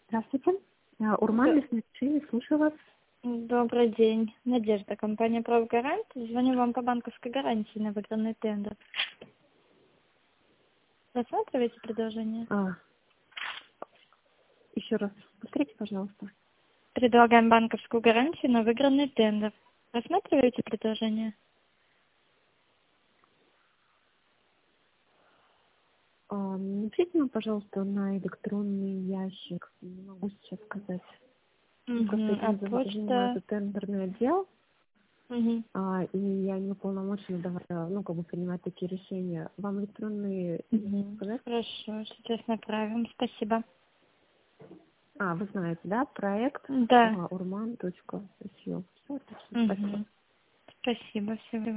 Здравствуйте. Урман, лесные пчелы, слушаю вас. Добрый день. Надежда, компания «Правгарант». Звоню вам по банковской гарантии на выигранный тендер. Рассматриваете предложение? Еще раз, повторите, пожалуйста. Предлагаем банковскую гарантию на выигранный тендер. Рассматриваете предложение? Напишите нам, пожалуйста, на электронный ящик. Не могу сейчас сказать. Просто А этим почта? занимается тендерный отдел. Угу. И я не уполномочена принимать такие решения. Вам электронные сказать? Хорошо, сейчас направим. Спасибо. Вы знаете, да? Проект Да. urman.su. Все, отлично. Спасибо. Спасибо. Всего